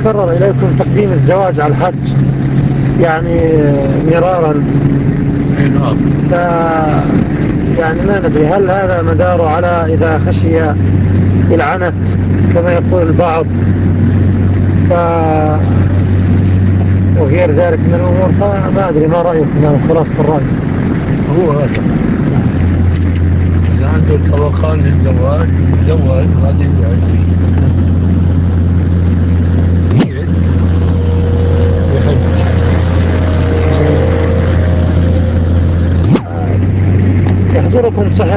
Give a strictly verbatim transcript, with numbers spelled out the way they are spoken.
يتكرر إليكم تقديم الزواج على الحج يعني مرارا، ف يعني ما ندري هل هذا مداره على إذا خشي العنت كما يقول البعض ف وغير ذلك من الأمور، فما أدري ما رأيكم يعني خلاصة الرأي. هو هذا إذا عنده توقان للزواج يتزوج وبعدين يحج. يحج. يحضركم صحيح